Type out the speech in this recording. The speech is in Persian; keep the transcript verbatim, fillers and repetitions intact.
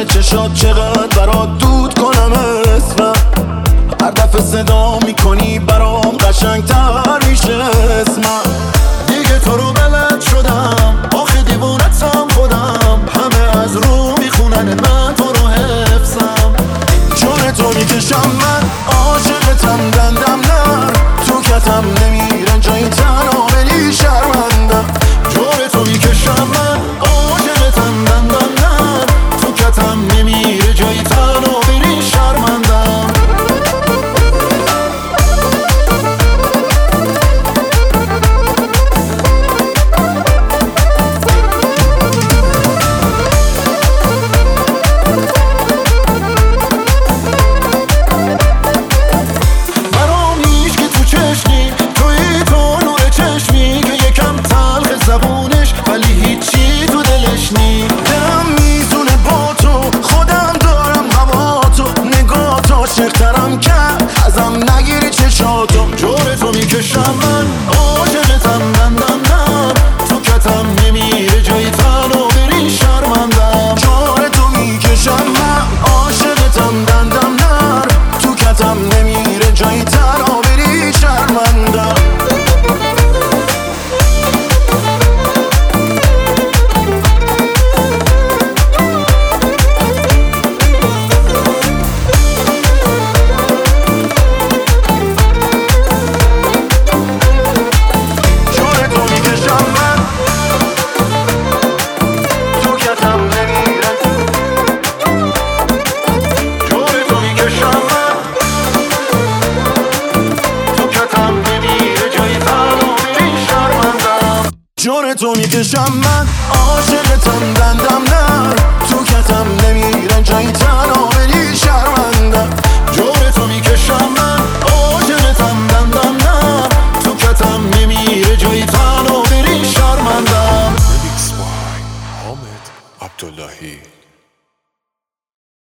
چشات چقدر برات دود کنم اسمم. هر دفعه صدا میکنی برام قشنگتر میشه اسمم. دیگه تو رو بلد شدم، آخه دیوونتم خودم. همه از رو میخونن من تو رو حفظم. جون تو میکشم من عاشقتم دندم نر، تو کتم نمیرن جایی تنها بری شرمندم. جون تو میکشم من عاشقتم دندم نر، تو کتم نمیره جایی تنها بری شرمندم. عاشق‌ترم کرد ازم نگیری چشاتو. جور تو میکشم من عاشقتم دندم نر، تو کتم نمیره جایی تنها بری شرمندم. جور تو میکشم من عاشقتم دندم نر، تو کتم نمیره جایی تنها بری شرمندم. جون تو میکشم من عاشقتم دندم نر، تو کتم نمیرن جایی تنها بری شرمندم. جون تو میکشم من عاشقتم دندم نر، تو کتم نمیره جایی تنها بری شرمندم. Remix by Hamid Abdullahi.